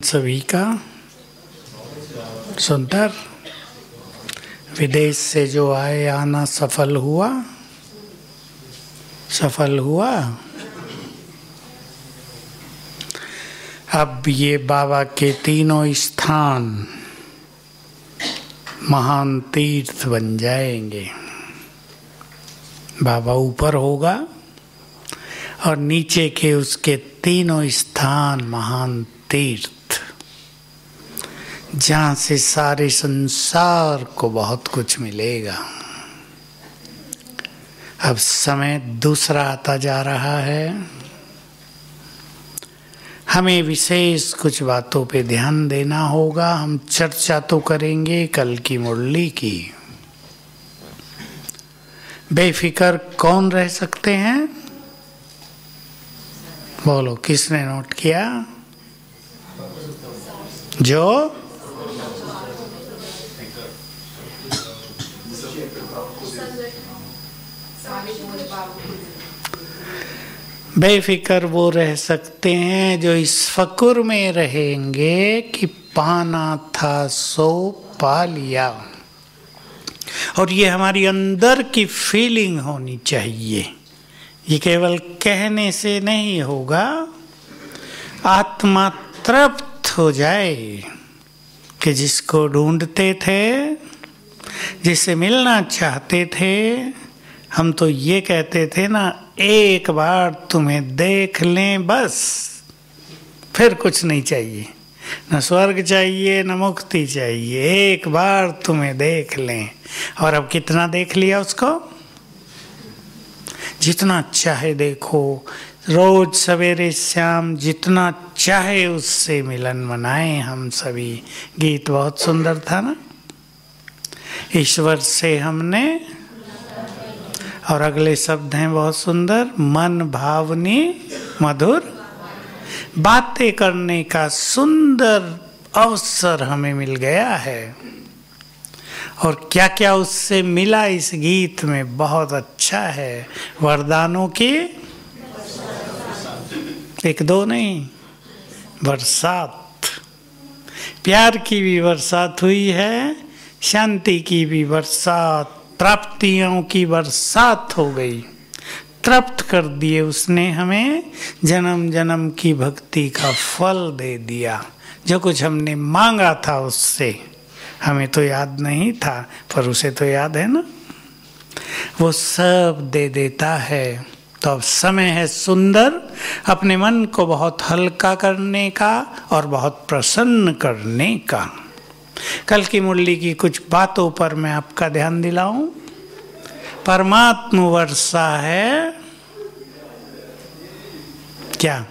सभी का सुंदर विदेश से जो आए आना सफल हुआ। अब ये बाबा के तीनों स्थान महान तीर्थ बन जाएंगे। बाबा ऊपर होगा और नीचे के उसके तीनों स्थान महान तीर्थ, जहाँ से सारे संसार को बहुत कुछ मिलेगा। अब समय दूसरा आता जा रहा है। हमें विशेष कुछ बातों पे ध्यान देना होगा। हम चर्चा तो करेंगे कल की मुरली की। बेफिक्र कौन रह सकते हैं? बोलो, किसने नोट किया? जो बेफिक्र वो रह सकते हैं जो इस फकुर में रहेंगे कि पाना था सो पा लिया। और ये हमारी अंदर की फीलिंग होनी चाहिए। ये केवल कहने से नहीं होगा। आत्मा तृप्त हो जाए कि जिसको ढूंढते थे, जिससे मिलना चाहते थे, हम तो ये कहते थे ना, एक बार तुम्हें देख लें बस, फिर कुछ नहीं चाहिए, न स्वर्ग चाहिए न मुक्ति चाहिए, एक बार तुम्हें देख लें। और अब कितना देख लिया उसको? जितना चाहे देखो, रोज सवेरे शाम जितना चाहे उससे मिलन मनाएं हम सभी। गीत बहुत सुंदर था ना, ईश्वर से हमने, और अगले शब्द हैं बहुत सुंदर, मन भावनी मधुर, बातें करने का सुंदर अवसर हमें मिल गया है। और क्या क्या उससे मिला इस गीत में बहुत अच्छा है। वरदानों की एक दो नहीं, बरसात, प्यार की भी बरसात हुई है, शांति की भी बरसात, प्राप्तियों की बरसात हो गई। तृप्त कर दिए उसने हमें, जन्म जन्म की भक्ति का फल दे दिया। जो कुछ हमने मांगा था उससे, हमें तो याद नहीं था पर उसे तो याद है ना, वो सब दे देता है। तो अब समय है सुंदर अपने मन को बहुत हल्का करने का और बहुत प्रसन्न करने का। कल की मुरली की कुछ बातों पर मैं आपका ध्यान दिलाऊं। परमात्मा वर्षा है क्या?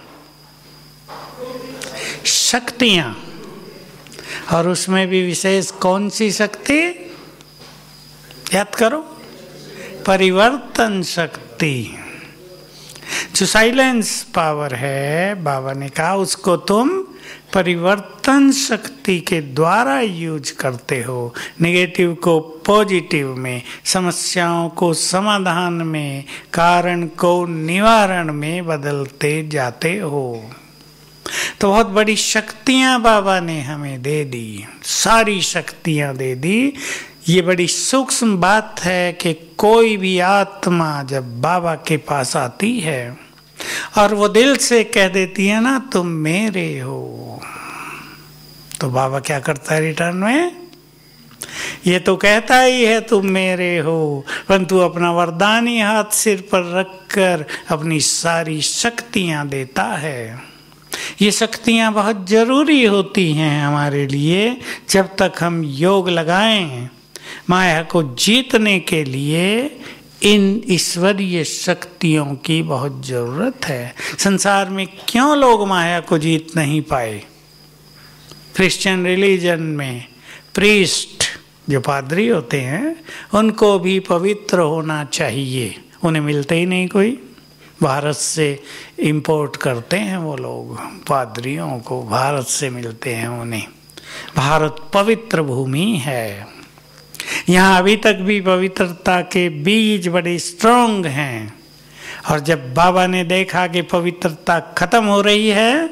शक्तियां, और उसमें भी विशेष कौन सी शक्ति? याद करो, परिवर्तन शक्ति। जो साइलेंस पावर है, बाबा ने कहा उसको तुम परिवर्तन शक्ति के द्वारा यूज करते हो। नेगेटिव को पॉजिटिव में, समस्याओं को समाधान में, कारण को निवारण में बदलते जाते हो। तो बहुत बड़ी शक्तियां बाबा ने हमें दे दी, सारी शक्तियां दे दी। ये बड़ी सूक्ष्म बात है कि कोई भी आत्मा जब बाबा के पास आती है और वो दिल से कह देती है ना, तुम मेरे हो, तो बाबा क्या करता है रिटर्न में? ये तो कहता ही है तुम मेरे हो, परंतु अपना वरदानी हाथ सिर पर रखकर अपनी सारी शक्तियां देता है। ये शक्तियां बहुत जरूरी होती हैं हमारे लिए। जब तक हम योग लगाएं माया को जीतने के लिए, इन ईश्वरीय शक्तियों की बहुत जरूरत है। संसार में क्यों लोग माया को जीत नहीं पाए? क्रिश्चियन रिलीजन में प्रीस्ट जो पादरी होते हैं, उनको भी पवित्र होना चाहिए, उन्हें मिलते ही नहीं कोई। भारत से इंपोर्ट करते हैं वो लोग पादरियों को, भारत से मिलते हैं उन्हें। भारत पवित्र भूमि है, यहाँ अभी तक भी पवित्रता के बीज बड़े स्ट्रॉन्ग हैं। और जब बाबा ने देखा कि पवित्रता खत्म हो रही है,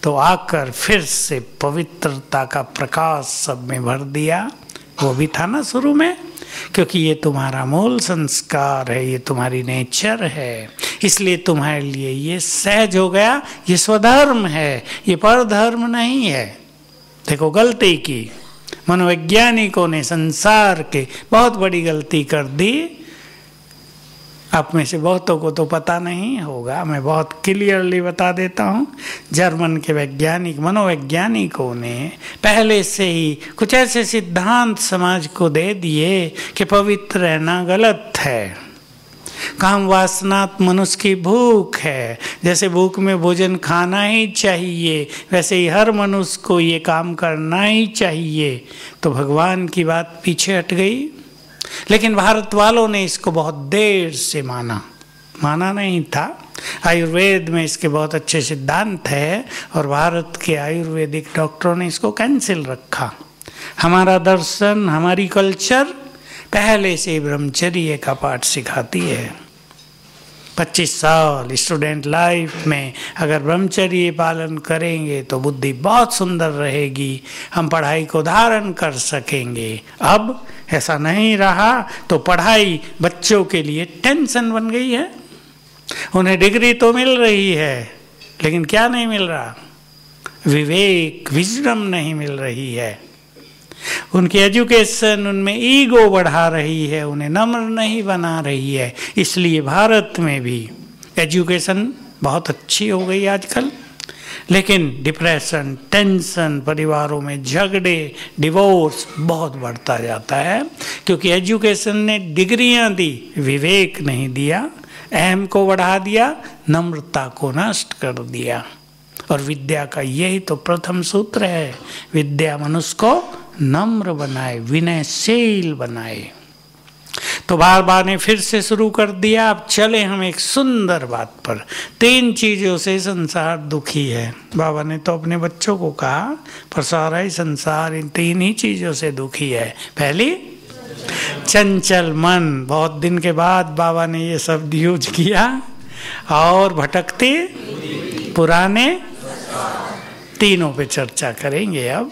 तो आकर फिर से पवित्रता का प्रकाश सब में भर दिया। वो भी था ना शुरू में, क्योंकि ये तुम्हारा मूल संस्कार है, ये तुम्हारी नेचर है, इसलिए तुम्हारे लिए ये सहज हो गया। ये स्वधर्म है, ये परधर्म नहीं है। देखो गलती की मनोवैज्ञानिकों ने संसार के बहुत बड़ी गलती कर दी। आप में से बहुतों को तो पता नहीं होगा, मैं बहुत क्लियरली बता देता हूँ। जर्मन के वैज्ञानिक मनोवैज्ञानिकों ने पहले से ही कुछ ऐसे सिद्धांत समाज को दे दिए कि पवित्र रहना गलत है। काम वासनात् मनुष्य की भूख है, जैसे भूख में भोजन खाना ही चाहिए वैसे ही हर मनुष्य को ये काम करना ही चाहिए। तो भगवान की बात पीछे हट गई। लेकिन भारत वालों ने इसको बहुत देर से माना नहीं था। आयुर्वेद में इसके बहुत अच्छे सिद्धांत है और भारत के आयुर्वेदिक डॉक्टरों ने इसको कैंसिल रखा। हमारा दर्शन, हमारी कल्चर पहले से ब्रह्मचर्य का पाठ सिखाती है। 25 साल स्टूडेंट लाइफ में अगर ब्रह्मचर्य पालन करेंगे तो बुद्धि बहुत सुंदर रहेगी, हम पढ़ाई को धारण कर सकेंगे। अब ऐसा नहीं रहा तो पढ़ाई बच्चों के लिए टेंशन बन गई है। उन्हें डिग्री तो मिल रही है लेकिन क्या नहीं मिल रहा? विवेक, विजडम नहीं मिल रही है। उनकी एजुकेशन उनमें ईगो बढ़ा रही है, उन्हें नम्र नहीं बना रही है। इसलिए भारत में भी एजुकेशन बहुत अच्छी हो गई आजकल, लेकिन डिप्रेशन, टेंशन, परिवारों में झगड़े, डिवोर्स बहुत बढ़ता जाता है, क्योंकि एजुकेशन ने डिग्रियां दी, विवेक नहीं दिया, अहम को बढ़ा दिया, नम्रता को नष्ट कर दिया। और विद्या का यही तो प्रथम सूत्र है, विद्या मनुष्य को नम्र बनाए, विनयशील बनाए। तो बार बार ने फिर से शुरू कर दिया। अब चले हम एक सुंदर बात पर। 3 चीजों से संसार दुखी है। बाबा ने तो अपने बच्चों को कहा, पर सारा ही संसार इन 3 ही चीजों से दुखी है। पहली, चंचल मन। बहुत दिन के बाद बाबा ने ये शब्द यूज किया। और भटकते पुराने, तीनों पे चर्चा करेंगे अब।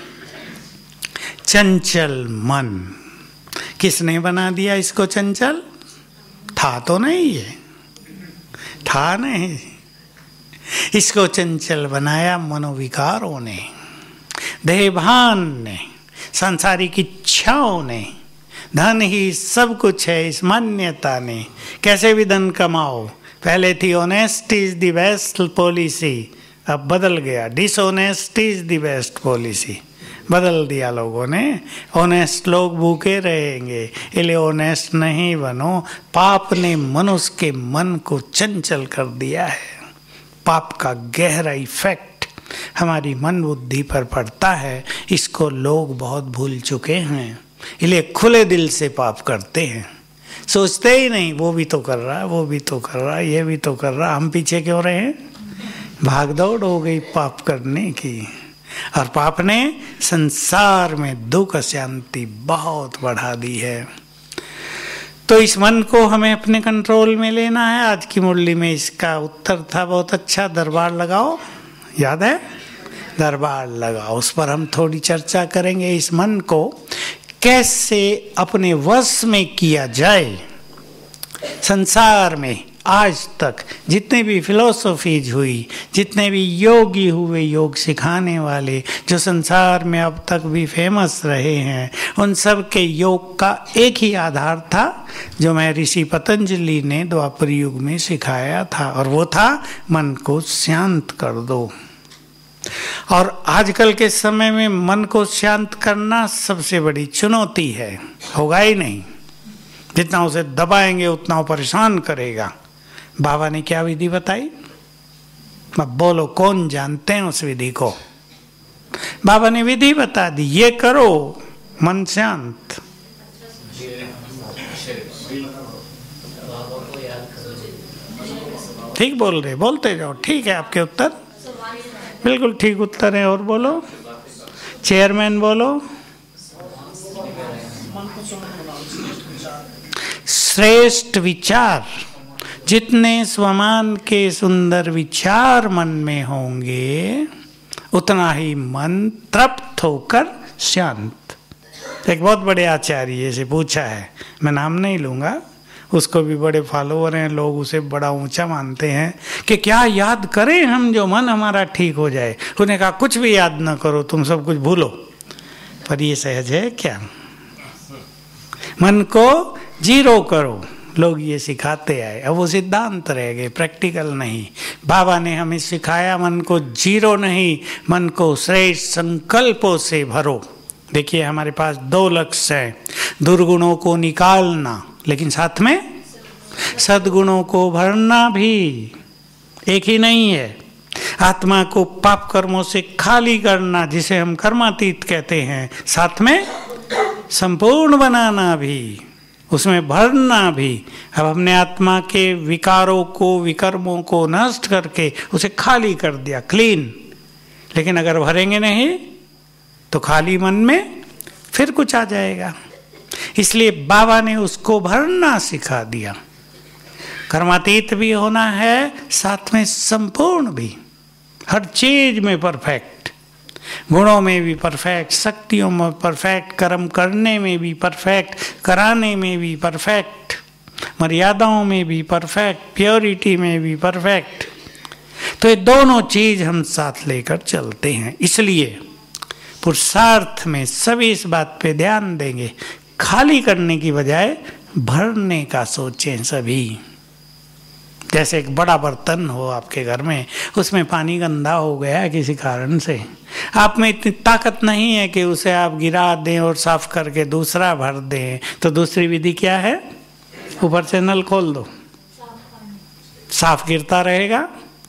चंचल मन, किसने बना दिया इसको चंचल? था तो नहीं है, था नहीं। इसको चंचल बनाया मनोविकारों ने, देहभान ने, सांसारिक इच्छाओं ने। धन ही सब कुछ है इस मान्यता ने। कैसे भी धन कमाओ। पहले थी honesty is the best policy, अब बदल गया dishonesty is the best policy. बदल दिया लोगों ने। ऑनेस्ट लोग भूखे रहेंगे, इसलिए ऑनेस्ट नहीं बनो। पाप ने मनुष्य के मन को चंचल कर दिया है। पाप का गहरा इफेक्ट हमारी मन बुद्धि पर पड़ता है, इसको लोग बहुत भूल चुके हैं, इसलिए खुले दिल से पाप करते हैं। सोचते ही नहीं वो भी तो कर रहा है, वो भी तो कर रहा है, ये भी तो कर रहा है, हम पीछे क्यों रहे हैं? भाग दौड़ हो गई पाप करने की। और पाप ने संसार में दुख शांति बहुत बढ़ा दी है। तो इस मन को हमें अपने कंट्रोल में लेना है। आज की मुरली में इसका उत्तर था बहुत अच्छा, दरबार लगाओ, याद है? दरबार लगाओ, उस पर हम थोड़ी चर्चा करेंगे। इस मन को कैसे अपने वश में किया जाए। संसार में आज तक जितने भी फिलोसफीज हुई, जितने भी योगी हुए, योग सिखाने वाले जो संसार में अब तक भी फेमस रहे हैं, उन सब के योग का एक ही आधार था जो मैं ऋषि पतंजलि ने द्वापर युग में सिखाया था, और वो था मन को शांत कर दो। और आजकल के समय में मन को शांत करना सबसे बड़ी चुनौती है, होगा ही नहीं। जितना उसे दबाएंगे उतना वो परेशान करेगा। बाबा ने क्या विधि बताई? अब बोलो कौन जानते हैं उस विधि को? बाबा ने विधि बता दी, ये करो मन शांत। ठीक बोल रहे, बोलते जाओ। ठीक है आपके उत्तर, बिल्कुल ठीक उत्तर है। और बोलो, चेयरमैन बोलो। श्रेष्ठ विचार, जितने स्वमान के सुंदर विचार मन में होंगे उतना ही मन तृप्त होकर शांत। एक बहुत बड़े आचार्य से पूछा है, मैं नाम नहीं लूँगा, उसको भी बड़े फॉलोवर हैं, लोग उसे बड़ा ऊंचा मानते हैं, कि क्या याद करें हम जो मन हमारा ठीक हो जाए। उन्हें कहा कुछ भी याद ना करो, तुम सब कुछ भूलो। पर ये सहज है क्या? मन को जीरो करो, लोग ये सिखाते आए, अब वो सिद्धांत रह गए, प्रैक्टिकल नहीं। बाबा ने हमें सिखाया मन को जीरो नहीं, मन को श्रेष्ठ संकल्पों से भरो। देखिए हमारे पास 2 लक्ष्य हैं, दुर्गुणों को निकालना, लेकिन साथ में सद्गुणों को भरना भी। एक ही नहीं है। आत्मा को पाप कर्मों से खाली करना, जिसे हम कर्मातीत कहते हैं, साथ में संपूर्ण बनाना भी, उसमें भरना भी। अब हमने आत्मा के विकारों को, विकर्मों को नष्ट करके उसे खाली कर दिया, क्लीन। लेकिन अगर भरेंगे नहीं तो खाली मन में फिर कुछ आ जाएगा। इसलिए बाबा ने उसको भरना सिखा दिया। कर्मातीत भी होना है, साथ में संपूर्ण भी, हर चीज में परफेक्ट, गुणों में भी परफेक्ट, शक्तियों में परफेक्ट, कर्म करने में भी परफेक्ट, कराने में भी परफेक्ट, मर्यादाओं में भी परफेक्ट, प्योरिटी में भी परफेक्ट। तो ये दोनों चीज हम साथ लेकर चलते हैं। इसलिए पुरुषार्थ में सभी इस बात पे ध्यान देंगे, खाली करने की बजाय भरने का सोचें सभी। जैसे एक बड़ा बर्तन हो आपके घर में, उसमें पानी गंदा हो गया है किसी कारण से, आप में इतनी ताकत नहीं है कि उसे आप गिरा दें और साफ करके दूसरा भर दें। तो दूसरी विधि क्या है? ऊपर से नल खोल दो, साफ गिरता रहेगा,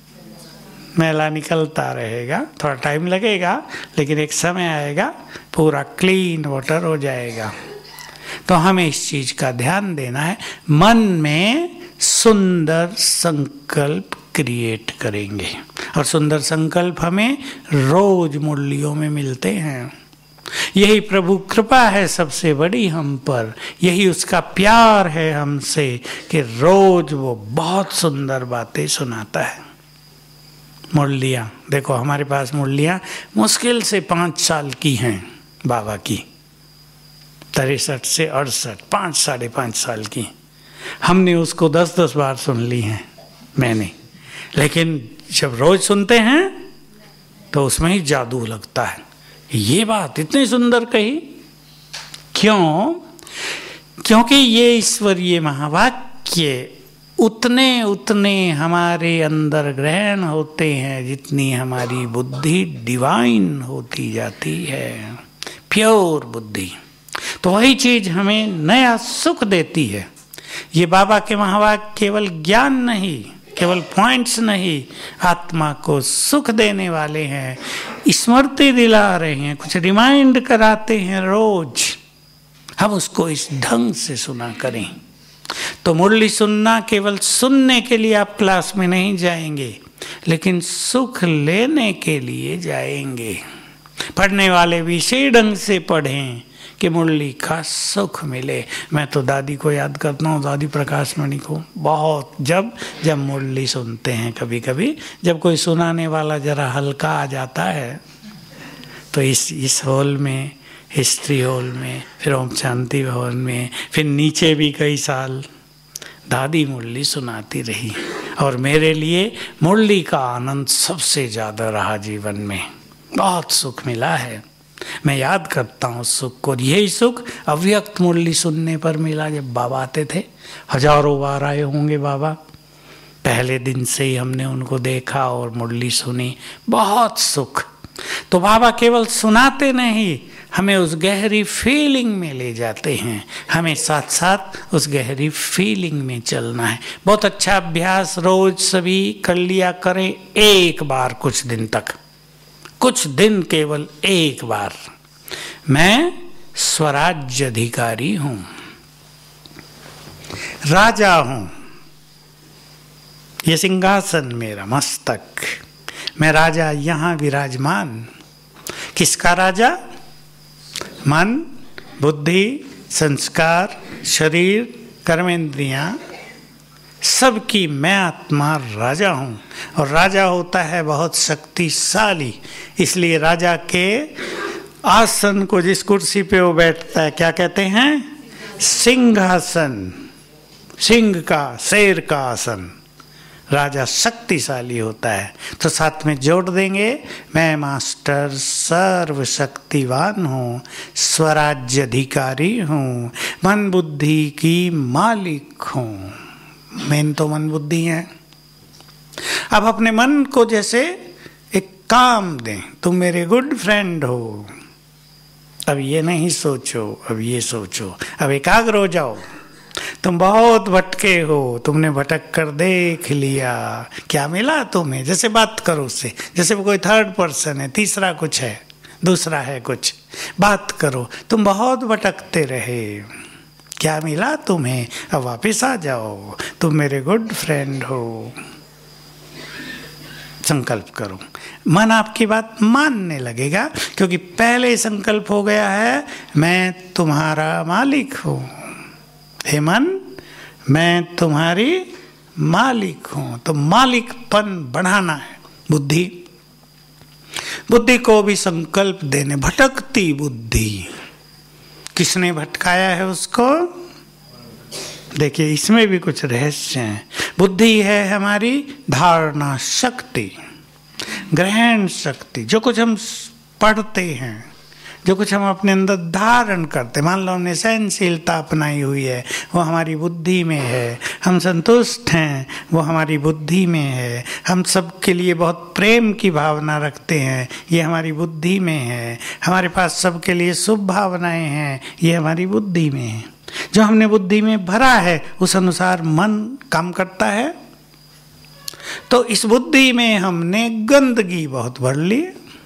मैला निकलता रहेगा, थोड़ा टाइम लगेगा, लेकिन एक समय आएगा पूरा क्लीन वाटर हो जाएगा। तो हमें इस चीज का ध्यान देना है। मन में सुंदर संकल्प क्रिएट करेंगे, और सुंदर संकल्प हमें रोज मुरलियों में मिलते हैं। यही प्रभु कृपा है सबसे बड़ी हम पर, यही उसका प्यार है हमसे कि रोज वो बहुत सुंदर बातें सुनाता है। मुरलियाँ देखो, हमारे पास मुरलियाँ मुश्किल से 5 साल की हैं बाबा की, 63 से 68, 5 साढ़े 5 साल की। हमने उसको 10-10 बार सुन ली हैं मैंने, लेकिन जब रोज सुनते हैं तो उसमें ही जादू लगता है। ये बात इतनी सुंदर कही, क्यों? क्योंकि ये ईश्वरीय महावाक्य उतने उतने हमारे अंदर ग्रहण होते हैं जितनी हमारी बुद्धि डिवाइन होती जाती है, प्योर बुद्धि। तो वही चीज हमें नया सुख देती है। ये बाबा के महावाक्य केवल ज्ञान नहीं, केवल पॉइंट्स नहीं, आत्मा को सुख देने वाले हैं, स्मृति दिला रहे हैं, कुछ रिमाइंड कराते हैं रोज। हम उसको इस ढंग से सुना करें। तो मुरली सुनना केवल सुनने के लिए आप क्लास में नहीं जाएंगे, लेकिन सुख लेने के लिए जाएंगे। पढ़ने वाले भी इसी ढंग से पढ़ें कि मुरली का सुख मिले। मैं तो दादी को याद करता हूँ, दादी प्रकाश मणि को बहुत, जब मुरली सुनते हैं, कभी कभी जब कोई सुनाने वाला जरा हल्का आ जाता है, तो इस हॉल में, हिस्ट्री हॉल में, फिर ओम शांति भवन में, फिर नीचे भी कई साल दादी मुरली सुनाती रही। और मेरे लिए मुरली का आनंद सबसे ज़्यादा रहा जीवन में, बहुत सुख मिला है। मैं याद करता हूँ सुख को। यही सुख अव्यक्त मुरली सुनने पर मिला। जब बाबा आते थे, हजारों बार आए होंगे बाबा, पहले दिन से ही हमने उनको देखा और मुरली सुनी, बहुत सुख। तो बाबा केवल सुनाते नहीं, हमें उस गहरी फीलिंग में ले जाते हैं। हमें साथ साथ उस गहरी फीलिंग में चलना है। बहुत अच्छा अभ्यास रोज सभी कर लिया करें, एक बार कुछ दिन तक, कुछ दिन केवल एक बार। मैं स्वराज्य अधिकारी हूं, राजा हूं, ये सिंहासन मेरा, मस्तक, मैं राजा यहां विराजमान। किसका राजा? मन, बुद्धि, संस्कार, शरीर, कर्मेंद्रियां, सबकी मैं आत्मा राजा हूँ, और राजा होता है बहुत शक्तिशाली। इसलिए राजा के आसन को, जिस कुर्सी पे वो बैठता है, क्या कहते हैं? सिंहासन। सिंह का, शेर का आसन। राजा शक्तिशाली होता है। तो साथ में जोड़ देंगे, मैं मास्टर सर्वशक्तिवान हूँ, स्वराज्य अधिकारी हूँ, मन बुद्धि की मालिक हूँ। मेन तो मन बुद्धि है। अब अपने मन को जैसे एक काम दें, तुम मेरे गुड फ्रेंड हो, अब ये नहीं सोचो, अब ये सोचो, अब एकाग्र हो जाओ। तुम बहुत भटके हो, तुमने भटक कर देख लिया, क्या मिला तुम्हें? जैसे बात करो उससे, जैसे वो कोई थर्ड पर्सन है, तीसरा कुछ है, दूसरा है कुछ। बात करो, तुम बहुत भटकते रहे, क्या मिला तुम्हें? अब वापस आ जाओ, तुम मेरे गुड फ्रेंड हो। संकल्प करो, मन आपकी बात मानने लगेगा, क्योंकि पहले संकल्प हो गया है, मैं तुम्हारा मालिक हूँ। हे मन, मैं तुम्हारी मालिक हूँ। तो मालिकपन बढ़ाना है। बुद्धि, बुद्धि को भी संकल्प देने। भटकती बुद्धि, किसने भटकाया है उसको? देखिए, इसमें भी कुछ रहस्य है। बुद्धि है हमारी धारणा शक्ति, ग्रहण शक्ति। जो कुछ हम पढ़ते हैं, जो कुछ हम अपने अंदर धारण करते, मान लो हमने सहनशीलता अपनाई हुई है, वो हमारी बुद्धि में है। हम संतुष्ट हैं, वो हमारी बुद्धि में है। हम सबके लिए बहुत प्रेम की भावना रखते हैं, ये हमारी बुद्धि में है। हमारे पास सबके लिए शुभ भावनाएं हैं, ये हमारी बुद्धि में है। जो हमने बुद्धि में भरा है, उस अनुसार मन काम करता है। तो इस बुद्धि में हमने गंदगी बहुत भर ली।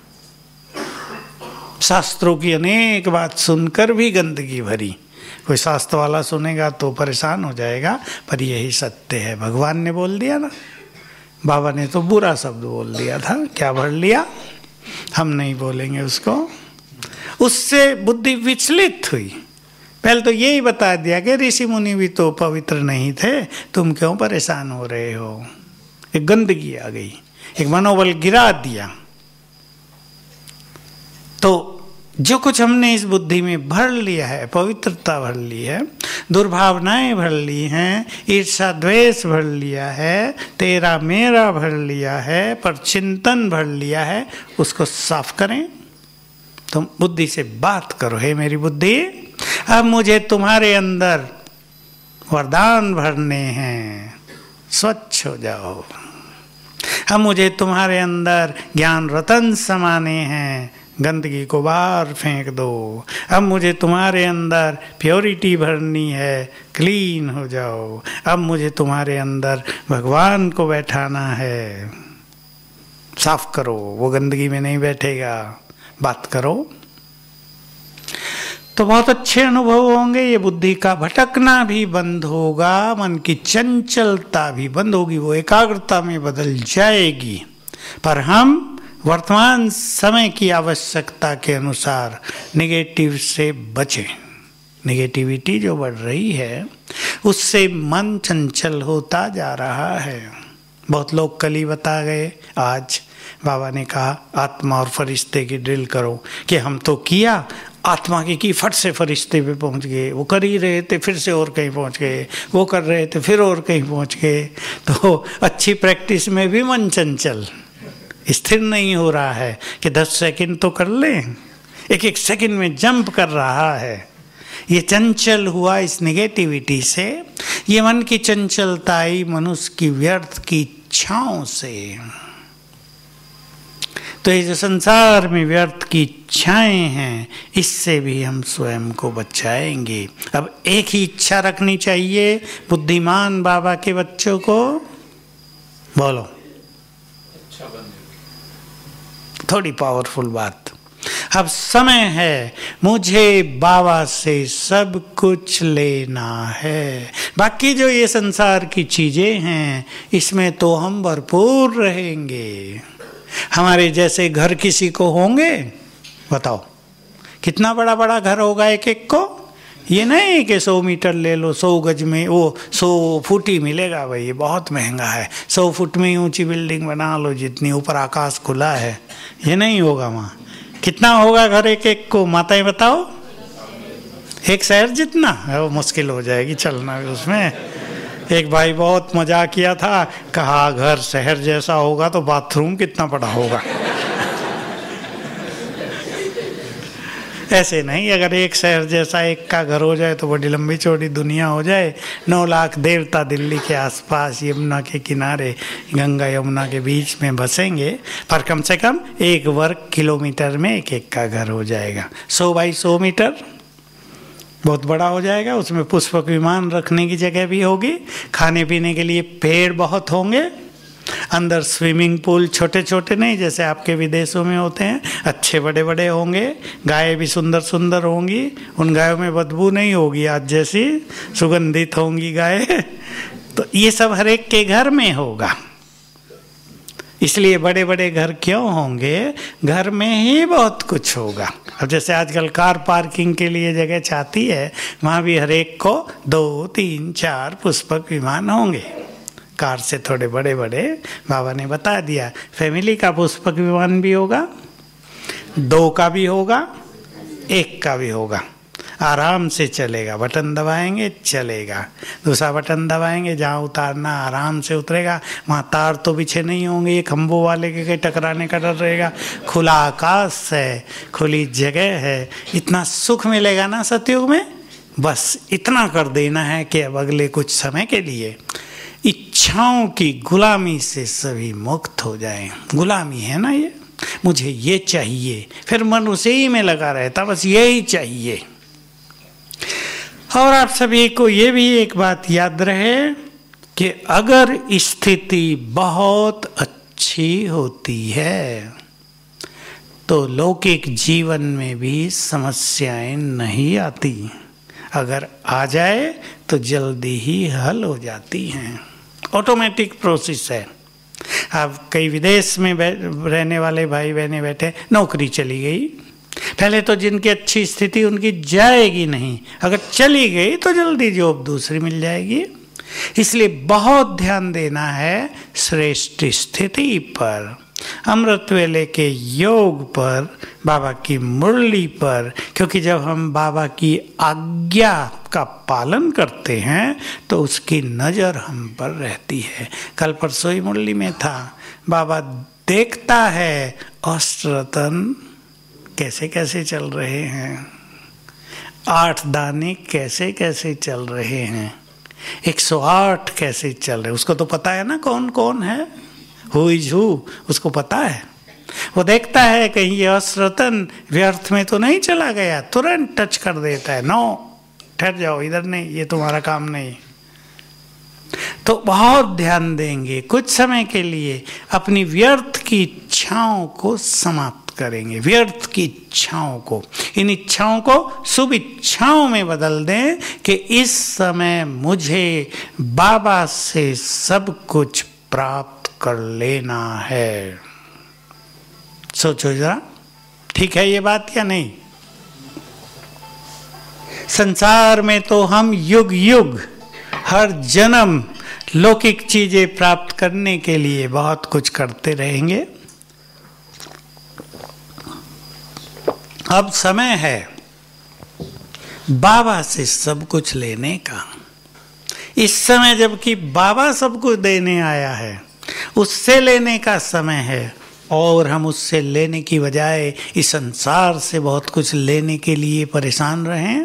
शास्त्रों की अनेक बात सुनकर भी गंदगी भरी। कोई शास्त्र वाला सुनेगा तो परेशान हो जाएगा, पर यही सत्य है। भगवान ने बोल दिया ना, बाबा ने तो बुरा शब्द बोल दिया था, क्या भर लिया? हम नहीं बोलेंगे उसको। उससे बुद्धि विचलित हुई। पहले तो यही बता दिया कि ऋषि मुनि भी तो पवित्र नहीं थे, तुम क्यों परेशान हो रहे हो? एक गंदगी आ गई, एक मनोबल गिरा दिया। तो जो कुछ हमने इस बुद्धि में भर लिया है, पवित्रता भर ली है, दुर्भावनाएं भर ली हैं, ईर्ष्या द्वेष भर लिया है, तेरा मेरा भर लिया है, पर चिंतन भर लिया है, उसको साफ करें। तुम बुद्धि से बात करो, हे मेरी बुद्धि, अब मुझे तुम्हारे अंदर वरदान भरने हैं, स्वच्छ हो जाओ। अब मुझे तुम्हारे अंदर ज्ञान रतन समाने हैं, गंदगी को बाहर फेंक दो। अब मुझे तुम्हारे अंदर प्योरिटी भरनी है, क्लीन हो जाओ। अब मुझे तुम्हारे अंदर भगवान को बैठाना है, साफ करो। वो गंदगी में नहीं बैठेगा, बात करो तो बहुत अच्छे अनुभव होंगे। ये बुद्धि का भटकना भी बंद होगा, मन की चंचलता भी बंद होगी, वो एकाग्रता में बदल जाएगी। पर हम वर्तमान समय की आवश्यकता के अनुसार नेगेटिव से बचें। नेगेटिविटी जो बढ़ रही है, उससे मन चंचल होता जा रहा है। बहुत लोग कल ही बता गए, आज बाबा ने कहा आत्मा और फरिश्ते की ड्रिल करो, कि हम तो किया, आत्मा की फट से फरिश्ते पे पहुंच गए। वो कर ही रहे थे, फिर से और कहीं पहुंच गए, वो कर रहे थे, फिर और कहीं पहुंच गए। तो अच्छी प्रैक्टिस में भी मन चंचल, स्थिर नहीं हो रहा है कि 10 सेकंड तो कर लें, एक एक सेकंड में जंप कर रहा है। ये चंचल हुआ इस नेगेटिविटी से। ये मन की चंचलता आई मनुष्य की व्यर्थ की इच्छाओं से। तो ये जो संसार में व्यर्थ की इच्छाएं हैं, इससे भी हम स्वयं को बचाएंगे। अब एक ही इच्छा रखनी चाहिए बुद्धिमान बाबा के बच्चों को। बोलो, थोड़ी पावरफुल बात। अब समय है, मुझे बाबा से सब कुछ लेना है। बाकी जो ये संसार की चीजें हैं, इसमें तो हम भरपूर रहेंगे। हमारे जैसे घर किसी को होंगे? बताओ, कितना बड़ा बड़ा घर होगा एक एक को? ये नहीं कि 100 मीटर ले लो, 100 गज में वो 100 फुट ही मिलेगा भाई, ये बहुत महंगा है। 100 फुट में ही ऊंची बिल्डिंग बना लो जितनी ऊपर आकाश खुला है, ये नहीं होगा वहाँ। कितना होगा घर एक एक को, माताएं बताओ? एक शहर जितना है, वो मुश्किल हो जाएगी चलना उसमें। एक भाई बहुत मजाक किया था, कहा घर शहर जैसा होगा तो बाथरूम कितना बड़ा होगा। ऐसे नहीं, अगर एक शहर जैसा एक का घर हो जाए तो बड़ी लंबी चौड़ी दुनिया हो जाए। 9 लाख देवता दिल्ली के आसपास यमुना के किनारे गंगा यमुना के बीच में बसेंगे, पर कम से कम 1 वर्ग किलोमीटर में एक एक का घर हो जाएगा। 100 बाई 100 मीटर बहुत बड़ा हो जाएगा। उसमें पुष्पक विमान रखने की जगह भी होगी, खाने पीने के लिए पेड़ बहुत होंगे, अंदर स्विमिंग पूल छोटे छोटे नहीं जैसे आपके विदेशों में होते हैं, अच्छे बड़े बड़े होंगे। गायें भी सुंदर सुंदर होंगी, उन गायों में बदबू नहीं होगी, आज जैसी सुगंधित होंगी गायें। तो ये सब हर एक के घर में होगा। इसलिए बड़े बड़े घर क्यों होंगे? घर में ही बहुत कुछ होगा। अब जैसे आजकल कार पार्किंग के लिए जगह चाहती है, वहाँ भी हर एक को 2, 3, 4 पुष्पक विमान होंगे। कार से थोड़े बड़े बड़े, बाबा ने बता दिया। फैमिली का पुष्पक विमान भी होगा, 2 का भी होगा, 1 का भी होगा। आराम से चलेगा, बटन दबाएंगे चलेगा, दूसरा बटन दबाएंगे, जहाँ उतारना आराम से उतरेगा। वहाँ तार तो बिछे नहीं होंगे, ये खंभों वाले के टकराने का डर रहेगा। खुला आकाश है, खुली जगह है, इतना सुख मिलेगा ना सतयुग में। बस इतना कर देना है कि अब अगले कुछ समय के लिए इच्छाओं की गुलामी से सभी मुक्त हो जाएं। गुलामी है ना ये, मुझे ये चाहिए, फिर मन उसे ही में लगा रहता, बस यही चाहिए। और आप सभी को ये भी एक बात याद रहे कि अगर स्थिति बहुत अच्छी होती है तो लौकिक जीवन में भी समस्याएं नहीं आती, अगर आ जाए तो जल्दी ही हल हो जाती हैं। ऑटोमेटिक प्रोसेस है। अब कई विदेश में रहने वाले भाई बहने बैठे, नौकरी चली गई, पहले तो जिनकी अच्छी स्थिति उनकी जाएगी नहीं, अगर चली गई तो जल्दी जॉब दूसरी मिल जाएगी। इसलिए बहुत ध्यान देना है श्रेष्ठ स्थिति पर, अमृत वेले के योग पर, बाबा की मुरली पर। क्योंकि जब हम बाबा की आज्ञा का पालन करते हैं तो उसकी नज़र हम पर रहती है। कल परसों ही मुरली में था, बाबा देखता है अष्टरतन कैसे कैसे चल रहे हैं, 8 दाने कैसे कैसे चल रहे हैं, 108 कैसे चल रहे, उसको तो पता है ना कौन कौन है, हु इज हु, उसको पता है। वो देखता है कहीं ये अश्रतन व्यर्थ में तो नहीं चला गया, तुरंत टच कर देता है, नो ठहर जाओ, इधर नहीं, ये तुम्हारा काम नहीं। तो बहुत ध्यान देंगे, कुछ समय के लिए अपनी व्यर्थ की इच्छाओं को समाप्त करेंगे, व्यर्थ की इच्छाओं को, इन इच्छाओं को शुभ इच्छाओं में बदल दें कि इस समय मुझे बाबा से सब कुछ प्राप्त कर लेना है। सोचो जरा, ठीक है ये बात या नहीं? संसार में तो हम युग युग हर जन्म लौकिक चीजें प्राप्त करने के लिए बहुत कुछ करते रहेंगे। अब समय है बाबा से सब कुछ लेने का। इस समय जबकि बाबा सब कुछ देने आया है, उससे लेने का समय है, और हम उससे लेने की बजाय इस संसार से बहुत कुछ लेने के लिए परेशान रहें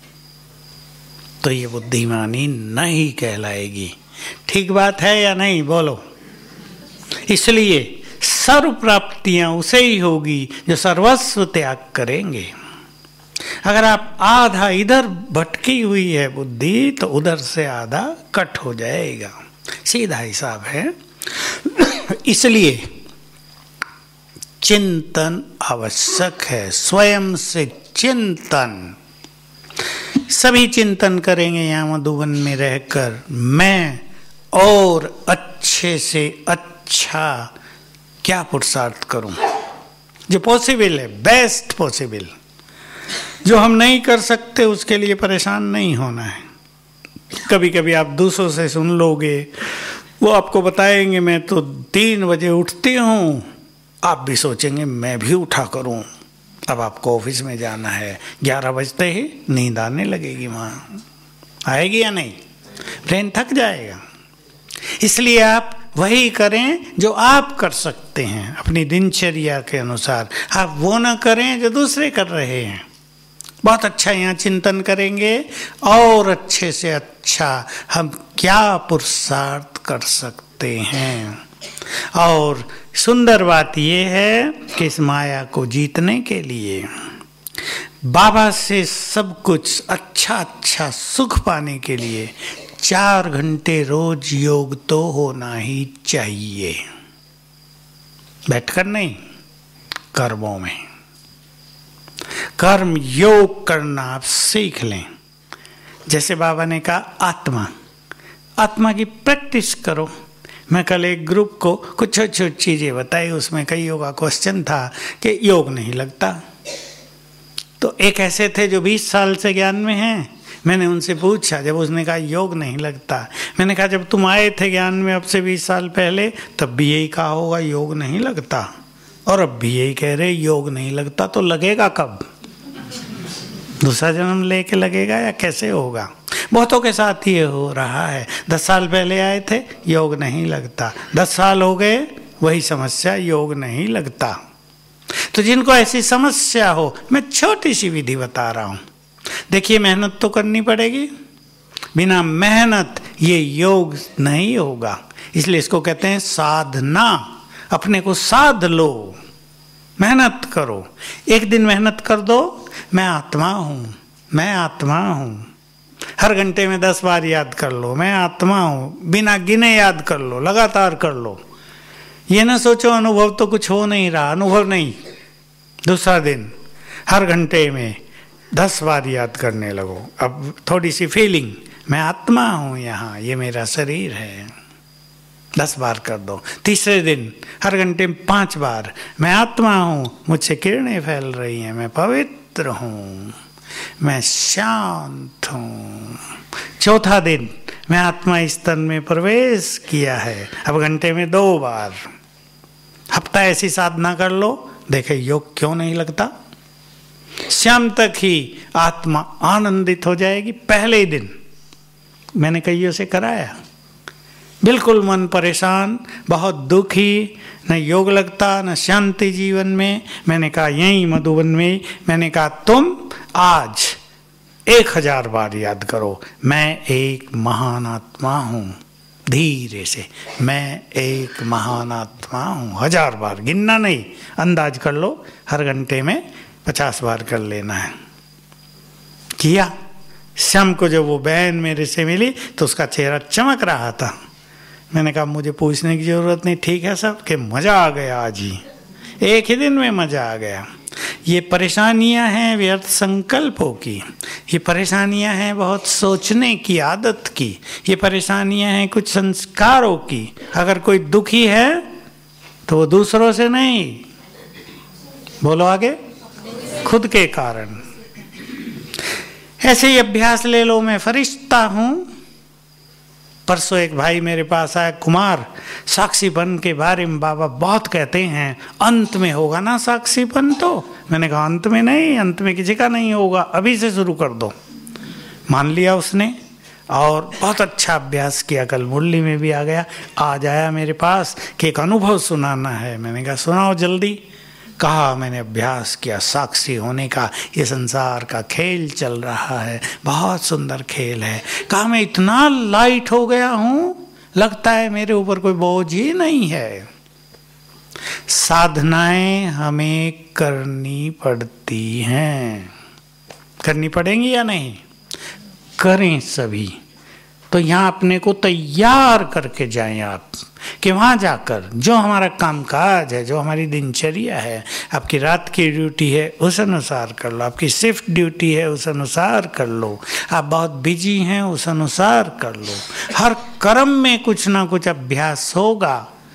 तो ये बुद्धिमानी नहीं कहलाएगी। ठीक बात है या नहीं, बोलो? इसलिए सर्व प्राप्तियां उसे ही होगी जो सर्वस्व त्याग करेंगे। अगर आप आधा इधर भटकी हुई है बुद्धि तो उधर से आधा कट हो जाएगा, सीधा हिसाब है। इसलिए चिंतन आवश्यक है, स्वयं से चिंतन। सभी चिंतन करेंगे यहाँ मधुबन में रहकर, मैं और अच्छे से अच्छा क्या पुरुषार्थ करूं जो पॉसिबल है, बेस्ट पॉसिबल। जो हम नहीं कर सकते उसके लिए परेशान नहीं होना है। कभी कभी आप दूसरों से सुन लोगे, वो आपको बताएंगे मैं तो 3 बजे उठती हूँ, आप भी सोचेंगे मैं भी उठा करूँ। अब आपको ऑफिस में जाना है, 11 बजते ही नींद आने लगेगी, वहाँ आएगी या नहीं? ब्रेन थक जाएगा। इसलिए आप वही करें जो आप कर सकते हैं अपनी दिनचर्या के अनुसार। आप वो ना करें जो दूसरे कर रहे हैं। बहुत अच्छा यहाँ चिंतन करेंगे और अच्छे से अच्छा हम क्या पुरुषार्थ कर सकते हैं। और सुंदर बात यह है कि इस माया को जीतने के लिए, बाबा से सब कुछ अच्छा अच्छा सुख पाने के लिए 4 घंटे रोज योग तो होना ही चाहिए। बैठकर नहीं, कर्मों में। कर्म योग करना आप सीख लें। जैसे बाबा ने कहा आत्मा की प्रैक्टिस करो। मैं कल एक ग्रुप को कुछ छोटी छोटी चीज़ें बताई, उसमें कईयों का क्वेश्चन था कि योग नहीं लगता। तो एक ऐसे थे जो 20 साल से ज्ञान में हैं। मैंने उनसे पूछा, जब उसने कहा योग नहीं लगता, मैंने कहा जब तुम आए थे ज्ञान में अब से 20 साल पहले, तब भी यही कहा होगा योग नहीं लगता, और अब भी यही कह रहे योग नहीं लगता, तो लगेगा कब? दूसरा जन्म लेके लगेगा या कैसे होगा? बहुतों के साथ ये हो रहा है। 10 साल पहले आए थे, योग नहीं लगता, 10 साल हो गए, वही समस्या, योग नहीं लगता। तो जिनको ऐसी समस्या हो, मैं छोटी सी विधि बता रहा हूँ। देखिए, मेहनत तो करनी पड़ेगी, बिना मेहनत ये योग नहीं होगा। इसलिए इसको कहते हैं साधना। अपने को साध लो, मेहनत करो। एक दिन मेहनत कर दो, मैं आत्मा हूँ, मैं आत्मा हूँ। हर घंटे में 10 बार याद कर लो, मैं आत्मा हूँ। बिना गिने याद कर लो, लगातार कर लो। ये ना सोचो अनुभव तो कुछ हो नहीं रहा, अनुभव नहीं। दूसरा दिन हर घंटे में 10 बार याद करने लगो। अब थोड़ी सी फीलिंग, मैं आत्मा हूँ यहाँ, ये मेरा शरीर है, 10 बार कर दो। तीसरे दिन हर घंटे में 5 बार, मैं आत्मा हूँ, मुझसे किरणें फैल रही हैं, मैं पवित्र हूँ, मैं शांत हूँ। चौथा दिन, मैं आत्मा इस तन में प्रवेश किया है, अब घंटे में 2 बार। हफ्ता ऐसी साधना कर लो, देखे योग क्यों नहीं लगता। शाम तक ही आत्मा आनंदित हो जाएगी। पहले ही दिन मैंने कईयों से कराया, बिल्कुल मन परेशान, बहुत दुखी, न योग लगता, न शांति जीवन में। मैंने कहा यहीं मधुबन में, मैंने कहा तुम आज 1000 बार याद करो, मैं एक महान आत्मा हूँ। धीरे से, मैं एक महान आत्मा हूँ। 1000 बार, गिनना नहीं, अंदाज कर लो, हर घंटे में 50 बार कर लेना है। किया। शाम को जब वो बहन मेरे से मिली तो उसका चेहरा चमक रहा था। मैंने कहा मुझे पूछने की जरूरत नहीं, ठीक है सब, कि मज़ा आ गया आज ही, एक ही दिन में मज़ा आ गया। ये परेशानियां हैं व्यर्थ संकल्पों की, ये परेशानियां हैं बहुत सोचने की आदत की, ये परेशानियां हैं कुछ संस्कारों की। अगर कोई दुखी है तो वो दूसरों से नहीं, बोलो आगे, खुद के कारण। ऐसे ही अभ्यास ले लो, मैं फरिश्ता हूं। परसों एक भाई मेरे पास आया, कुमार, साक्षीपन के बारे में बाबा बहुत कहते हैं, अंत में होगा ना साक्षीपन। तो मैंने कहा अंत में नहीं, अंत में किसी का नहीं होगा, अभी से शुरू कर दो। मान लिया उसने और बहुत अच्छा अभ्यास किया। कल मुरली में भी आ गया, आज आया मेरे पास कि एक अनुभव सुनाना है। मैंने कहा सुनाओ जल्दी। कहा मैंने अभ्यास किया साक्षी होने का, ये संसार का खेल चल रहा है, बहुत सुंदर खेल है। कहा मैं इतना लाइट हो गया हूँ, लगता है मेरे ऊपर कोई बोझ ही नहीं है। साधनाएं हमें करनी पड़ती हैं, करनी पड़ेंगी या नहीं? करें सभी। तो यहाँ अपने को तैयार करके जाएं आप, कि वहाँ जाकर जो हमारा कामकाज है, जो हमारी दिनचर्या है, आपकी रात की ड्यूटी है उस अनुसार कर लो, आपकी शिफ्ट ड्यूटी है उस अनुसार कर लो, आप बहुत बिजी हैं उस अनुसार कर लो। हर कर्म में कुछ ना कुछ अभ्यास होगा,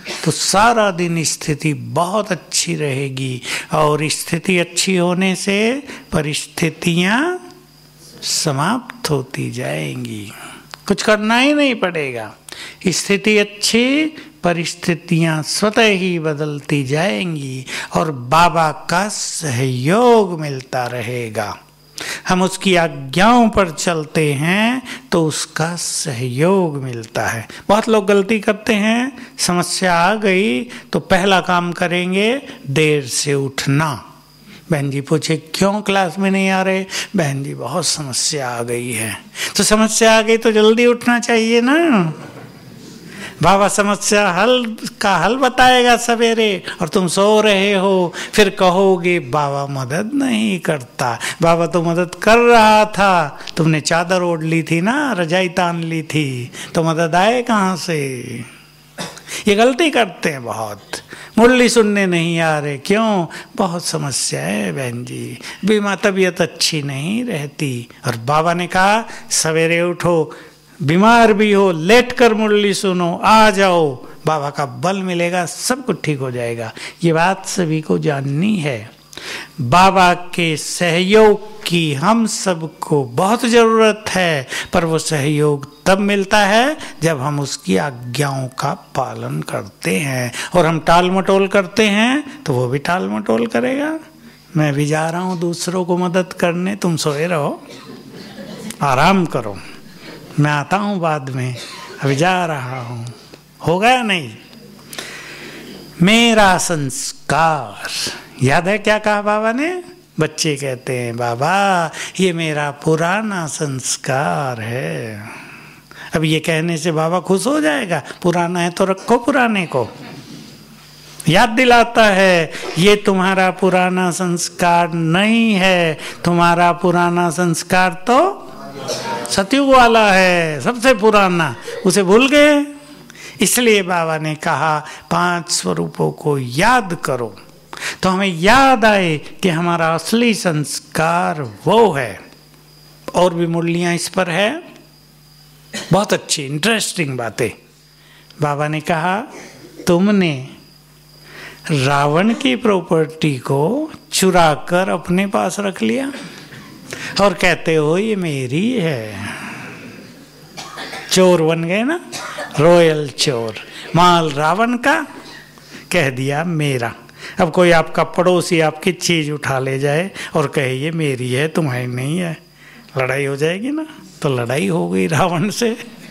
तो सारा दिन स्थिति बहुत अच्छी रहेगी, और स्थिति अच्छी होने से परिस्थितियां समाप्त होती जाएंगी, कुछ करना ही नहीं पड़ेगा। स्थिति अच्छी, परिस्थितियां स्वतः ही बदलती जाएंगी और बाबा का सहयोग मिलता रहेगा। हम उसकी आज्ञाओं पर चलते हैं तो उसका सहयोग मिलता है। बहुत लोग गलती करते हैं, समस्या आ गई तो पहला काम करेंगे देर से उठना। बहन जी पूछे क्यों क्लास में नहीं आ रहे? बहन जी बहुत समस्या आ गई है। तो समस्या आ गई तो जल्दी उठना चाहिए ना। बाबा समस्या हल बताएगा सवेरे और तुम सो रहे हो, फिर कहोगे बाबा मदद नहीं करता। बाबा तो मदद कर रहा था, तुमने चादर ओढ़ ली थी ना, रजाई तान ली थी, तो मदद आए कहाँ से? ये गलती करते हैं बहुत। मुरली सुनने नहीं आ रहे, क्यों? बहुत समस्या है बहन जी, बीमा तबीयत अच्छी नहीं रहती। और बाबा ने कहा सवेरे उठो, बीमार भी हो लेट कर मुरली सुनो, आ जाओ, बाबा का बल मिलेगा, सब कुछ ठीक हो जाएगा। ये बात सभी को जाननी है। बाबा के सहयोग की हम सबको बहुत ज़रूरत है, पर वो सहयोग तब मिलता है जब हम उसकी आज्ञाओं का पालन करते हैं। और हम टाल मटोल करते हैं तो वो भी टाल मटोल करेगा। मैं भी जा रहा हूँ दूसरों को मदद करने, तुम सोए रहो, आराम करो, मैं आता हूँ बाद में, अभी जा रहा हूँ। हो गया नहीं? मेरा संस्कार याद है क्या कहा बाबा ने? बच्चे कहते हैं बाबा ये मेरा पुराना संस्कार है। अब ये कहने से बाबा खुश हो जाएगा? पुराना है तो रखो पुराने को। याद दिलाता है ये तुम्हारा पुराना संस्कार नहीं है, तुम्हारा पुराना संस्कार तो सतयुग वाला है, सबसे पुराना, उसे भूल गए। इसलिए बाबा ने कहा 5 स्वरूपों को याद करो, तो हमें याद आए कि हमारा असली संस्कार वो है। और भी मुरलियां इस पर है, बहुत अच्छी इंटरेस्टिंग बातें। बाबा ने कहा तुमने रावण की प्रॉपर्टी को चुरा कर अपने पास रख लिया और कहते हो ये मेरी है। चोर बन गए ना, रॉयल चोर। माल रावण का, कह दिया मेरा। अब कोई आपका पड़ोसी आपकी चीज उठा ले जाए और कहे ये मेरी है तुम्हारी नहीं है, लड़ाई हो जाएगी ना। तो लड़ाई हो गई रावण से,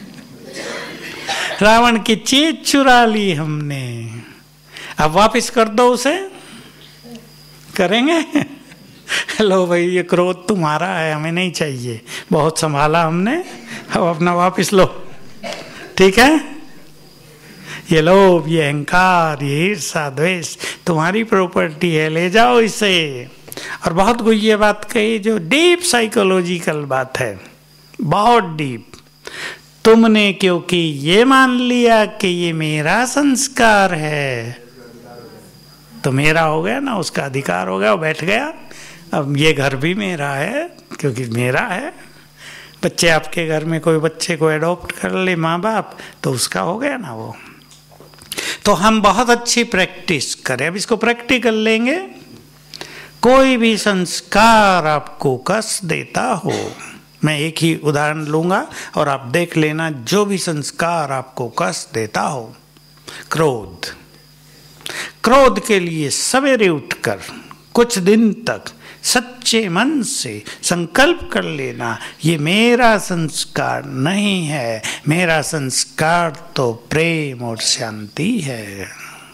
रावण की चीज चुरा ली हमने, अब वापस कर दो उसे, करेंगे? लो भाई ये क्रोध तुम्हारा है, हमें नहीं चाहिए, बहुत संभाला हमने, अब अपना वापस लो, ठीक है? ये लोभ, ये अहंकार, ये ईर्षा, द्वेष तुम्हारी प्रॉपर्टी है, ले जाओ इसे। और बहुत गुह्य बात कही जो डीप साइकोलॉजिकल बात है, बहुत डीप। तुमने क्योंकि ये मान लिया कि ये मेरा संस्कार है, तो मेरा हो गया ना, उसका अधिकार हो गया, वो बैठ गया। अब ये घर भी मेरा है क्योंकि मेरा है। बच्चे आपके घर में कोई बच्चे को एडॉप्ट कर ले माँ बाप, तो उसका हो गया ना वो। तो हम बहुत अच्छी प्रैक्टिस करें। अब इसको प्रैक्टिकल लेंगे। कोई भी संस्कार आपको कष्ट देता हो, मैं एक ही उदाहरण लूंगा और आप देख लेना, जो भी संस्कार आपको कष्ट देता हो, क्रोध, क्रोध के लिए सवेरे उठकर कुछ दिन तक सच्चे मन से संकल्प कर लेना, ये मेरा संस्कार नहीं है, मेरा संस्कार तो प्रेम और शांति है।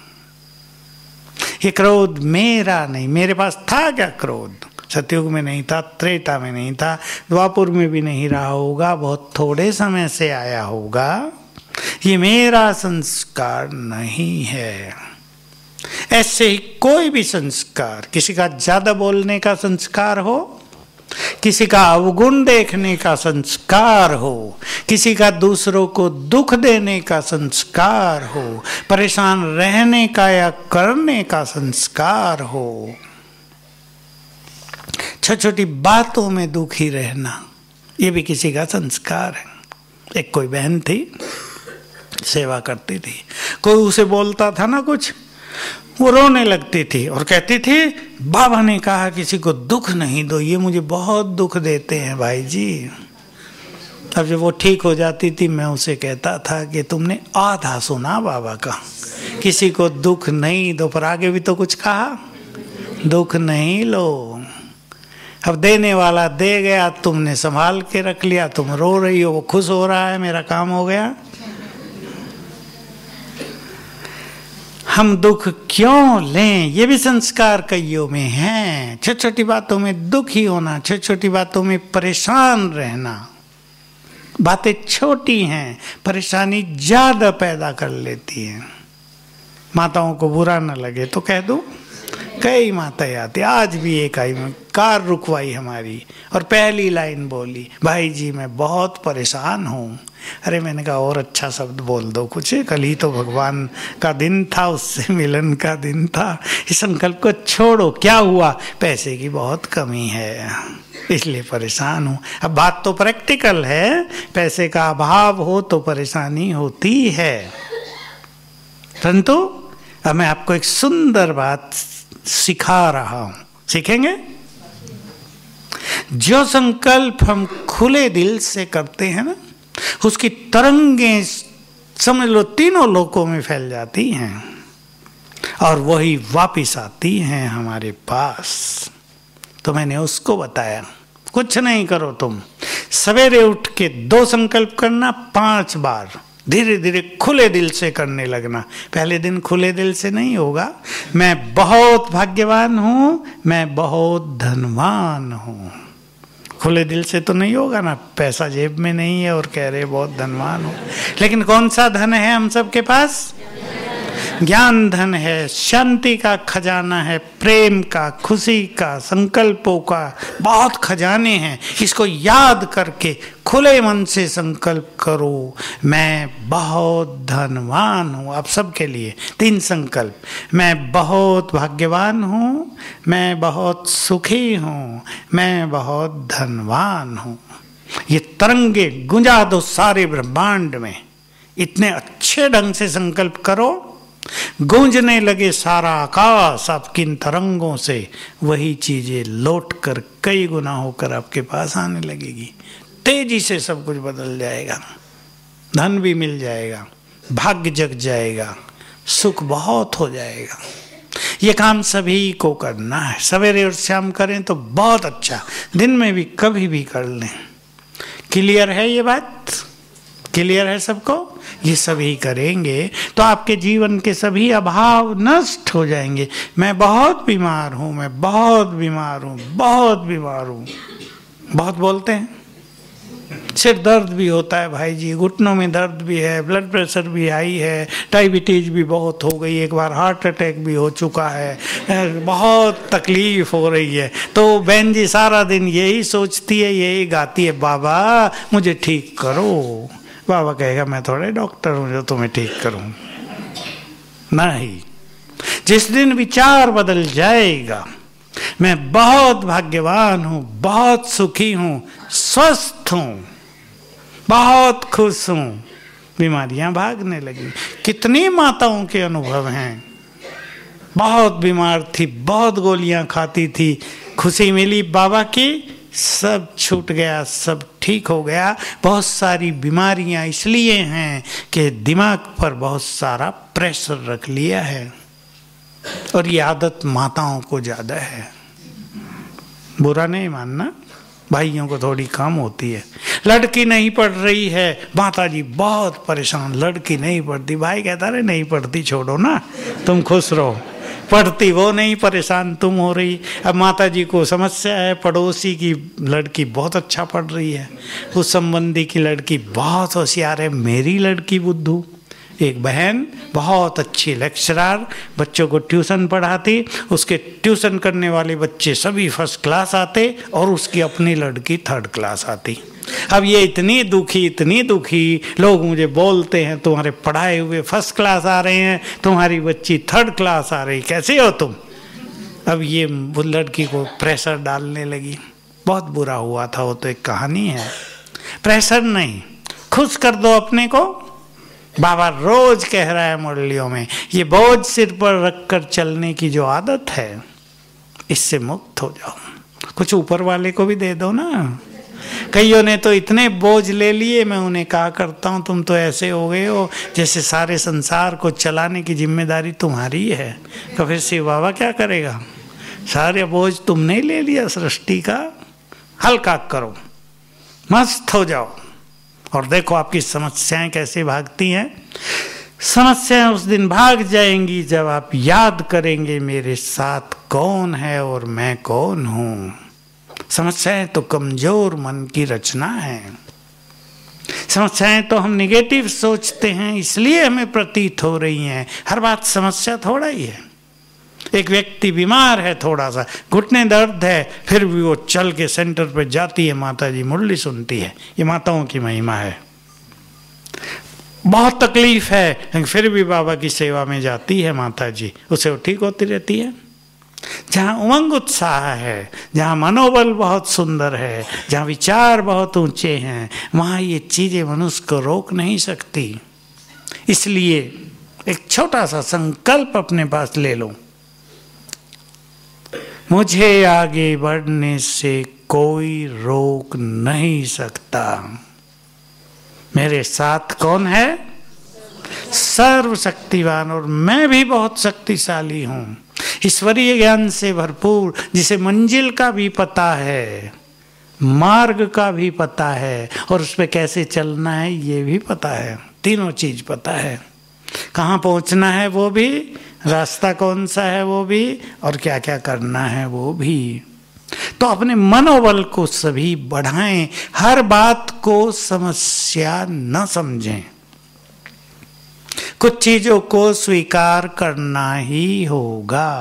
ये क्रोध मेरा नहीं। मेरे पास था क्या क्रोध? सतयुग में नहीं था, त्रेता में नहीं था, द्वापुर में भी नहीं रहा होगा, बहुत थोड़े समय से आया होगा। ये मेरा संस्कार नहीं है। ऐसे ही कोई भी संस्कार, किसी का ज्यादा बोलने का संस्कार हो, किसी का अवगुण देखने का संस्कार हो, किसी का दूसरों को दुख देने का संस्कार हो, परेशान रहने का या करने का संस्कार हो, छोटी छोटी बातों में दुखी रहना, ये भी किसी का संस्कार है। एक कोई बहन थी, सेवा करती थी, कोई उसे बोलता था ना कुछ, वो रोने लगती थी और कहती थी बाबा ने कहा किसी को दुख नहीं दो, ये मुझे बहुत दुख देते हैं भाई जी। अब जब वो ठीक हो जाती थी मैं उसे कहता था कि तुमने आधा सुना बाबा का, किसी को दुख नहीं दो, पर आगे भी तो कुछ कहा, दुख नहीं लो। अब देने वाला दे गया, तुमने संभाल के रख लिया, तुम रो रही हो, वो खुश हो रहा है, मेरा काम हो गया। हम दुख क्यों लें, ये भी संस्कार कईयों में है। छोटी छोटी बातों में दुखी होना, छोटी छोटी बातों में परेशान रहना। बातें छोटी हैं, परेशानी ज्यादा पैदा कर लेती हैं। माताओं को बुरा न लगे तो कह दो, कई माताएं आती, आज भी एक आई, कार रुकवाई हमारी और पहली लाइन बोली, भाई जी मैं बहुत परेशान हूँ। अरे मैंने कहा और अच्छा शब्द बोल दो कुछ, कल ही तो भगवान का दिन था, उससे मिलन का दिन था, इस संकल्प को छोड़ो। क्या हुआ, पैसे की बहुत कमी है इसलिए परेशान हूँ। अब बात तो प्रैक्टिकल है, पैसे का अभाव हो तो परेशानी होती है, परंतु अब मैं आपको एक सुंदर बात सिखा रहा हूं, सीखेंगे? जो संकल्प हम खुले दिल से करते हैं ना, उसकी तरंगें समझ लो तीनों लोकों में फैल जाती हैं और वही वापिस आती हैं हमारे पास। तो मैंने उसको बताया, कुछ नहीं करो, तुम सवेरे उठ के 2 संकल्प करना 5 बार, धीरे धीरे खुले दिल से करने लगना। पहले दिन खुले दिल से नहीं होगा, मैं बहुत भाग्यवान हूं, मैं बहुत धनवान हूं, खुले दिल से तो नहीं होगा ना, पैसा जेब में नहीं है और कह रहे बहुत धनवान हो। लेकिन कौन सा धन है हम सबके पास? ज्ञान धन है, शांति का खजाना है, प्रेम का, खुशी का, संकल्पों का बहुत खजाने हैं। इसको याद करके खुले मन से संकल्प करो, मैं बहुत धनवान हूँ। आप सबके लिए 3 संकल्प, मैं बहुत भाग्यवान हूँ, मैं बहुत सुखी हूँ, मैं बहुत धनवान हूँ। ये तरंगे गुंजा दो सारे ब्रह्मांड में, इतने अच्छे ढंग से संकल्प करो, गूंजने लगे सारा आकाश आपकी इन तरंगों से, वही चीजें लौट कर कई गुना होकर आपके पास आने लगेगी। तेजी से सब कुछ बदल जाएगा, धन भी मिल जाएगा, भाग्य जग जाएगा, सुख बहुत हो जाएगा। ये काम सभी को करना है, सवेरे और शाम करें तो बहुत अच्छा, दिन में भी कभी भी कर लें। क्लियर है ये बात? क्लियर है सबको? ये सभी करेंगे तो आपके जीवन के सभी अभाव नष्ट हो जाएंगे। मैं बहुत बीमार हूँ, मैं बहुत बीमार हूँ, बहुत बीमार हूँ, बहुत बोलते हैं। सिर दर्द भी होता है भाई जी, घुटनों में दर्द भी है, ब्लड प्रेशर भी हाई है, डायबिटीज भी बहुत हो गई, एक बार हार्ट अटैक भी हो चुका है, बहुत तकलीफ हो रही है। तो बहन जी सारा दिन यही सोचती है, यही गाती है, बाबा मुझे ठीक करो। बाबा कहेगा मैं थोड़े डॉक्टर हूं जो तुम्हें ठीक करूं। नहीं, जिस दिन विचार बदल जाएगा, मैं बहुत भाग्यवान हूं, बहुत सुखी हूं, स्वस्थ हूं, बहुत खुश हूं, बीमारियां भागने लगी। कितनी माताओं के अनुभव हैं, बहुत बीमार थी, बहुत गोलियां खाती थी, खुशी मिली बाबा की, सब छूट गया, सब ठीक हो गया। बहुत सारी बीमारियां इसलिए हैं कि दिमाग पर बहुत सारा प्रेशर रख लिया है और ये आदत माताओं को ज़्यादा है। बुरा नहीं मानना, भाइयों को थोड़ी कम होती है। लड़की नहीं पढ़ रही है, माता जी बहुत परेशान, लड़की नहीं पढ़ती। भाई कहता रहे नहीं पढ़ती छोड़ो ना, तुम खुश रहो, पढ़ती वो नहीं, परेशान तुम हो रही। अब माता जी को समस्या है, पड़ोसी की लड़की बहुत अच्छा पढ़ रही है, उस संबंधी की लड़की बहुत होशियार है, मेरी लड़की बुद्धू। एक बहन बहुत अच्छी लेक्चरर, बच्चों को ट्यूशन पढ़ाती, उसके ट्यूशन करने वाले बच्चे सभी फर्स्ट क्लास आते और उसकी अपनी लड़की 3rd क्लास आती। अब ये इतनी दुखी लोग मुझे बोलते हैं तुम्हारे पढ़ाए हुए फर्स्ट क्लास आ रहे हैं, तुम्हारी बच्ची 3rd क्लास आ रही, कैसे हो तुम? अब ये लड़की को प्रेशर डालने लगी। बहुत बुरा हुआ था वो, तो एक कहानी है। प्रेशर नहीं, खुश कर दो अपने को, बाबा रोज कह रहा है मुरलियों में, ये बोझ सिर पर रखकर चलने की जो आदत है, इससे मुक्त हो जाओ। कुछ ऊपर वाले को भी दे दो ना। कईयों ने तो इतने बोझ ले लिए, मैं उन्हें कहा करता हूँ तुम तो ऐसे हो गए हो जैसे सारे संसार को चलाने की जिम्मेदारी तुम्हारी है। तो फिर शिव बाबा क्या करेगा? सारे बोझ तुमने ले लिया सृष्टि का, हल्का करो, मस्त हो जाओ और देखो आपकी समस्याएं कैसे भागती हैं। समस्याएं उस दिन भाग जाएंगी जब आप याद करेंगे मेरे साथ कौन है और मैं कौन हूं। समस्याएं तो कमजोर मन की रचना है। समस्याएं तो हम निगेटिव सोचते हैं इसलिए हमें प्रतीत हो रही हैं। हर बात समस्या थोड़ा ही है। एक व्यक्ति बीमार है, थोड़ा सा घुटने दर्द है, फिर भी वो चल के सेंटर पे जाती है, माता जी मुरली सुनती है। ये माताओं की महिमा है। बहुत तकलीफ है लेकिन फिर भी बाबा की सेवा में जाती है माता जी, उसे वो ठीक होती रहती है। जहाँ उमंग उत्साह है, जहाँ मनोबल बहुत सुंदर है, जहाँ विचार बहुत ऊंचे हैं, वहाँ ये चीज़ें मनुष्य को रोक नहीं सकती। इसलिए एक छोटा सा संकल्प अपने पास ले लो, मुझे आगे बढ़ने से कोई रोक नहीं सकता। मेरे साथ कौन है? सर्वशक्तिवान, और मैं भी बहुत शक्तिशाली हूँ, ईश्वरीय ज्ञान से भरपूर, जिसे मंजिल का भी पता है, मार्ग का भी पता है और उस पर कैसे चलना है ये भी पता है। तीनों चीज पता है, कहाँ पहुँचना है वो भी, रास्ता कौन सा है वो भी, और क्या क्या करना है वो भी। तो अपने मनोबल को सभी बढ़ाएं, हर बात को समस्या न समझें। कुछ चीजों को स्वीकार करना ही होगा।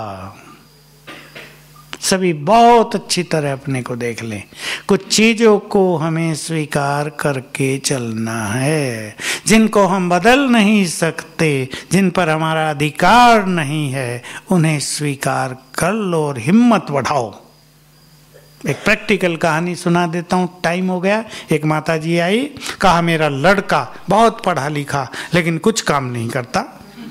सभी बहुत अच्छी तरह अपने को देख लें। कुछ चीजों को हमें स्वीकार करके चलना है, जिनको हम बदल नहीं सकते, जिन पर हमारा अधिकार नहीं है, उन्हें स्वीकार कर लो और हिम्मत बढ़ाओ। एक प्रैक्टिकल कहानी सुना देता हूँ, टाइम हो गया। एक माता जी आई, कहा मेरा लड़का बहुत पढ़ा लिखा लेकिन कुछ काम नहीं करता।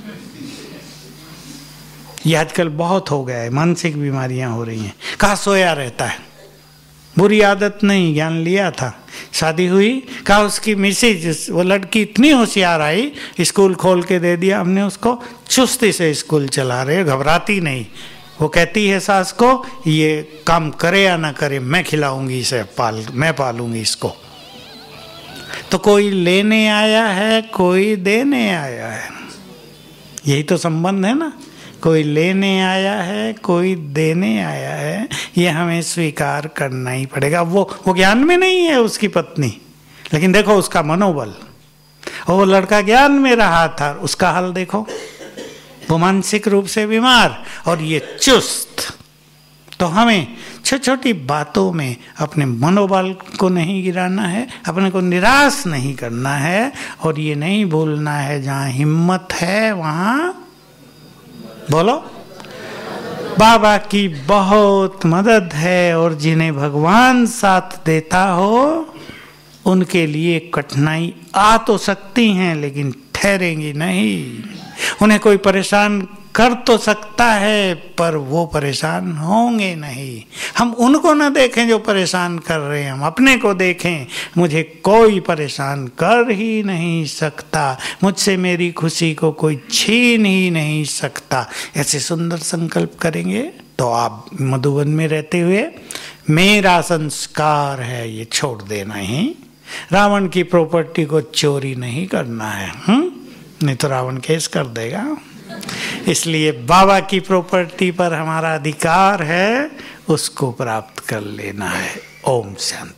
ये आजकल बहुत हो गया है, मानसिक बीमारियां हो रही हैं। कहा सोया रहता है, बुरी आदत नहीं, ज्ञान लिया था। शादी हुई, कहा उसकी मिसेज, वो लड़की इतनी होशियार आई, स्कूल खोल के दे दिया हमने उसको, चुस्ती से स्कूल चला रहे, घबराती नहीं। वो कहती है सास को, ये काम करे या ना करे मैं खिलाऊंगी इसे, मैं पालूंगी इसको। तो कोई लेने आया है, कोई देने आया है। यही तो संबंध है ना, कोई लेने आया है, कोई देने आया है। ये हमें स्वीकार करना ही पड़ेगा। वो ज्ञान में नहीं है उसकी पत्नी, लेकिन देखो उसका मनोबल। और वो लड़का ज्ञान में रहा था, उसका हाल देखो, वो मानसिक रूप से बीमार और ये चुस्त। तो हमें छोटी छोटी बातों में अपने मनोबल को नहीं गिराना है, अपने को निराश नहीं करना है, और ये नहीं भूलना है जहाँ हिम्मत है वहाँ बोलो बाबा की बहुत मदद है। और जिन्हें भगवान साथ देता हो उनके लिए कठिनाई आ तो सकती हैं लेकिन ठहरेंगी नहीं। उन्हें कोई परेशान कर तो सकता है पर वो परेशान होंगे नहीं। हम उनको ना देखें जो परेशान कर रहे हैं, हम अपने को देखें। मुझे कोई परेशान कर ही नहीं सकता, मुझसे मेरी खुशी को कोई छीन ही नहीं सकता। ऐसे सुंदर संकल्प करेंगे तो आप मधुबन में रहते हुए मेरा संस्कार है ये छोड़ देना ही, रावण की प्रॉपर्टी को चोरी नहीं करना है। नहीं तो रावण केस कर देगा। इसलिए बाबा की प्रॉपर्टी पर हमारा अधिकार है, उसको प्राप्त कर लेना है। ओम शांति।